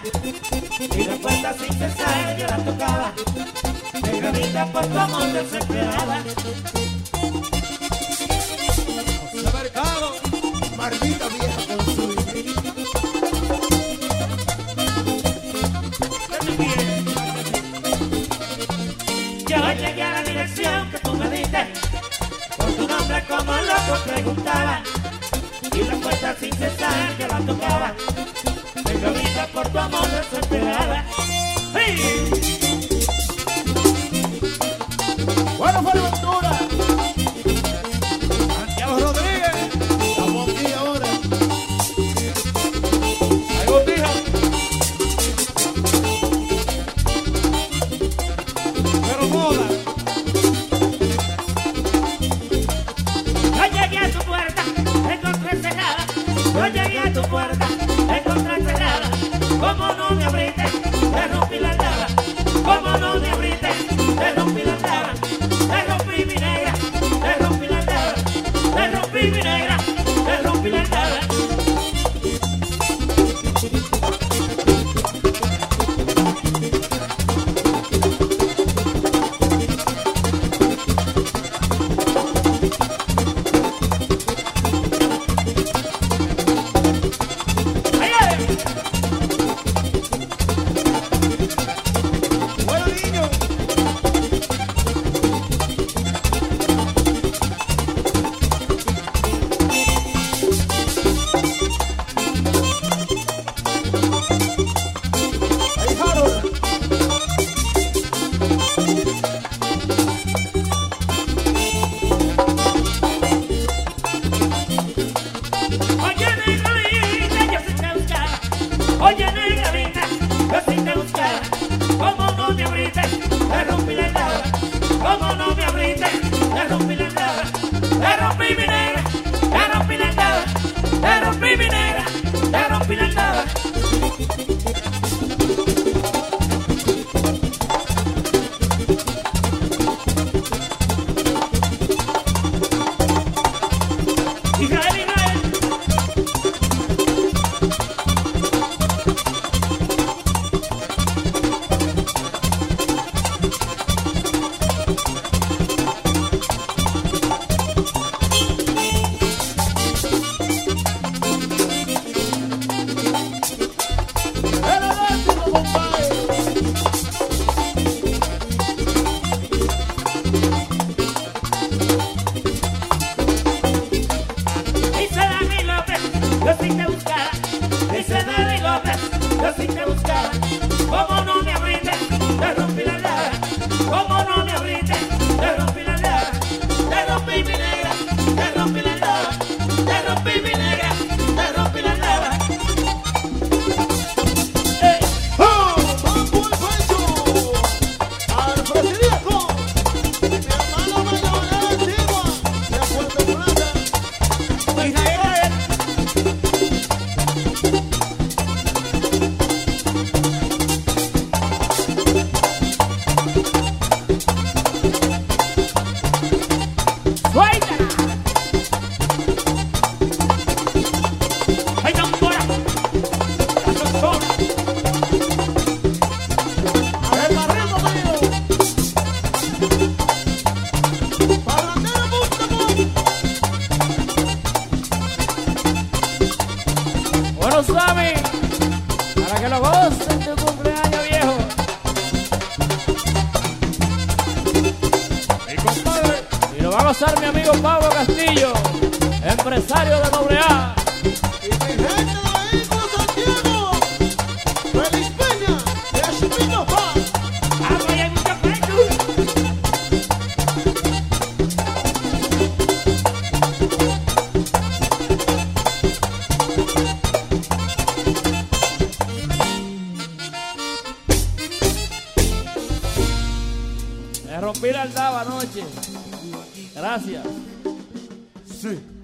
y la puerta sin cesar yo la tocaba, pegadita por tu amor desesperada. José Mercado, maldita vieja con su dinero. Yo llegué a la dirección que tú me diste, por tu nombre como loco preguntaba, y la puerta sin cesar yo la tocaba, pegadita por tu amor desesperada. ¡Hey! Bueno, Fuerteventura, Santiago Rodríguez, estamos aquí ahora. Hay botija. Pero moda. Yo llegué a tu puerta, te encontré cerrada. Yo llegué a tu puerta, te encontré cerrada. Como no me abriste, te rompí la aldaba. Como no me abriste, te rompí la aldaba. Te rompí mi negra, te rompí la aldaba. Te rompí mi negra, te rompí la aldaba. ¡Ay, ay! Bueno, niño. Ahí, Harold. Oye, negra linda, yo sí te buscaba. Oye, negra linda, yo sí te buscaba. Como no me abriste, te rompí la aldaba. Como no me abriste, te rompí la aldaba. Te rompí mi negra, te rompí la aldaba. Te rompí mi negra, te rompí la aldaba. Israel, Israel. Era látigo, compadre. Dice Dani López, yo sí te buscaba. Dice Dani López, yo sí te buscaba. Como no me abriste, te rompí la aldaba. Como no me abriste, te rompí la aldaba. Te rompí mi negra, te rompí la aldaba. Te rompí mi negra, te rompí la aldaba. ¡Oh! ¡Vamos al pecho! ¡Al presidiaco! Mi hermano mayor de la antigua, de Puerto Plata. Israel, suéltala. Ay, tambora, la doctora. ¡El barrito mío! ¡Parrandero Bustamón! Bueno, Sammy, para que lo gocen tu cumpleaños, viejo. Mi compadre, Y lo va a gozar mi amigo Pablo Castillo, empresario de AA. y mi gente de vehículos Santiago, Félix Peña, de Espino Paz. Agua y hay mucho pecho. Me rompí la aldaba anoche. Gracias. Sí.